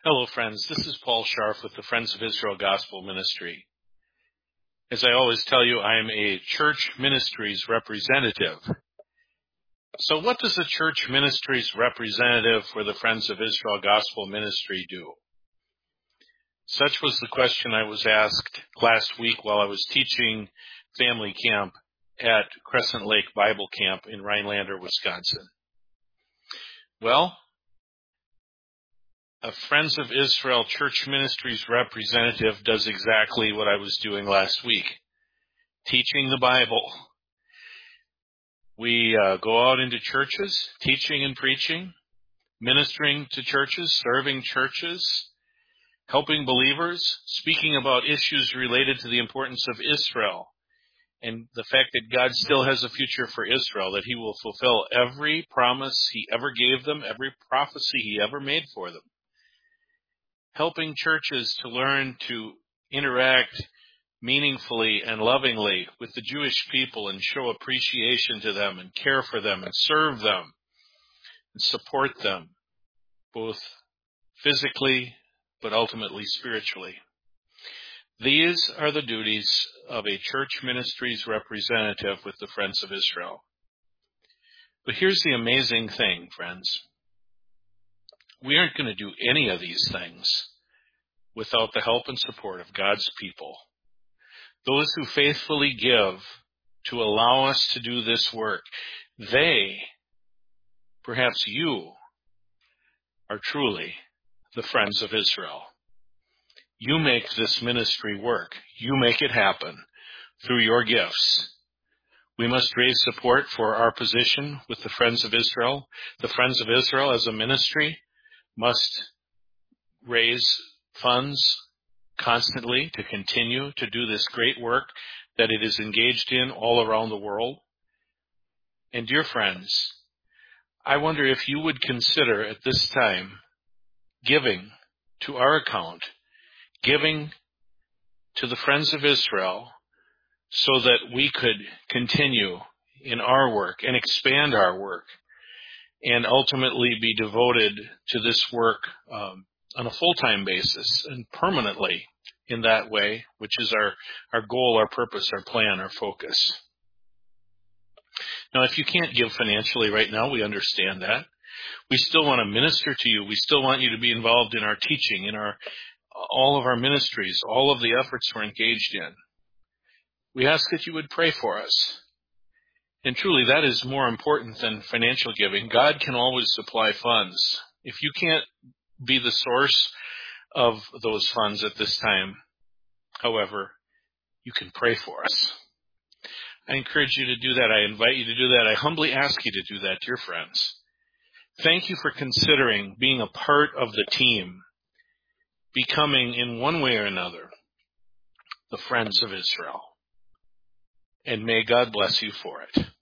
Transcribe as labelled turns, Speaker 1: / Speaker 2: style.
Speaker 1: Hello, friends. This is Paul Scharf with the Friends of Israel Gospel Ministry. As I always tell you, I am a church ministries representative. So what does a church ministries representative for the Friends of Israel Gospel Ministry do? Such was the question I was asked last week while I was teaching family camp at Crescent Lake Bible Camp in Rhinelander, Wisconsin. Well, a Friends of Israel Church Ministries representative does exactly what I was doing last week, teaching the Bible. We go out into churches, teaching and preaching, ministering to churches, serving churches, helping believers, speaking about issues related to the importance of Israel and the fact that God still has a future for Israel, that He will fulfill every promise He ever gave them, every prophecy He ever made for them. Helping churches to learn to interact meaningfully and lovingly with the Jewish people and show appreciation to them and care for them and serve them and support them, both physically but ultimately spiritually. These are the duties of a church ministries representative with the Friends of Israel. But here's the amazing thing, friends. We aren't going to do any of these things without the help and support of God's people. Those who faithfully give to allow us to do this work, they, perhaps you, are truly the Friends of Israel. You make this ministry work. You make it happen through your gifts. We must raise support for our position with the Friends of Israel. The Friends of Israel as a ministry must raise funds constantly to continue to do this great work that it is engaged in all around the world. And dear friends, I wonder if you would consider at this time giving to our account, giving to the Friends of Israel so that we could continue in our work and expand our work and ultimately be devoted to this work on a full-time basis and permanently in that way, which is our goal, our purpose, our plan, our focus. Now, if you can't give financially right now, we understand that. We still want to minister to you. We still want you to be involved in our teaching, in all of our ministries, all of the efforts we're engaged in. We ask that you would pray for us. And truly, that is more important than financial giving. God can always supply funds. If you can't be the source of those funds at this time, however, you can pray for us. I encourage you to do that. I invite you to do that. I humbly ask you to do that, dear friends. Thank you for considering being a part of the team, becoming in one way or another the Friends of Israel. And may God bless you for it.